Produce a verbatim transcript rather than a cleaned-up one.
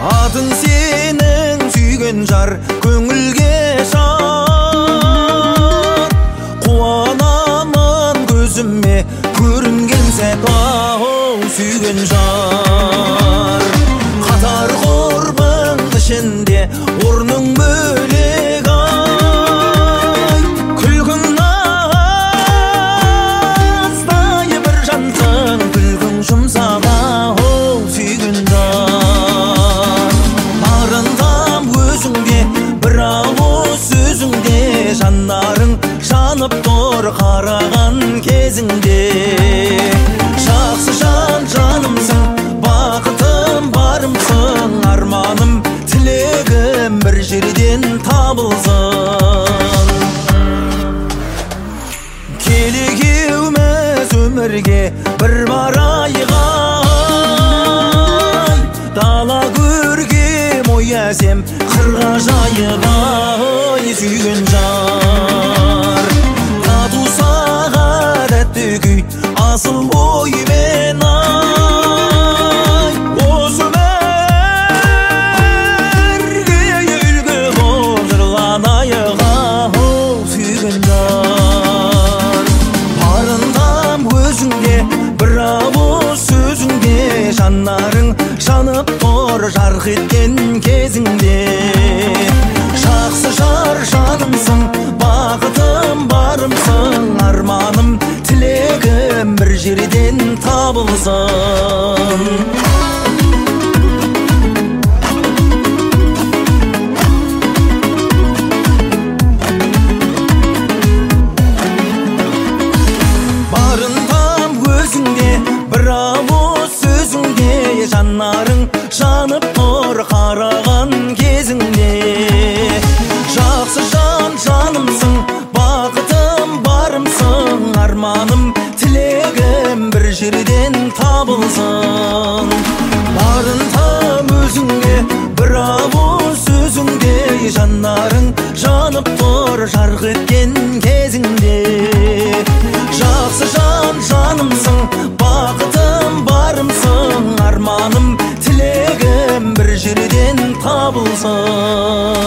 Adın senin sүйген жар көңілге шар, қуанамын көзіме көрінген сәт, ау сүйген жар. Қатар құрбың ішінде орның бөлек, ай күлгің наздай бір жансың, күлгің жұмсақ, ау сүйген жар. Арындам өзіңде бір ауыз сөзіңде, жандарың жанып тұр қараған кезіңде. Жақсы жан жанымсың, бақытым барымсың, арманым тілегім бір жерден табылсын. Келекеуміз өмірге бір барайық, ай дала көргем ой әсем қырға жайып, ай сүйген жар. Тату сағадатты күй асыл оймен, ай осы өмірге үлгі боп жырланайық, ау сүйген жар. Арындам өзіңде бір ауыз сөзіңде, жанарың жанып тұр жарқ еткен кезіңде. Жақсы жар жанымсың, бақытым барымсың, арманым тілегім бір жерден табылсын. Барындам өзіңде бір ауыз сөзіңде, жанарың жанып тұр қараған кезіңде. Жақсы жан жанымсың, бақытым барымсың, арманым тілегім бір жерден табылсын. Барындам өзіңде бір ауыз сөзіңде, жанарың жанып тұр жарқ еткен кезіңде. Жақсы жан жанымсың, бақытым барымсың, арманым тілегім бір жерден табылсын.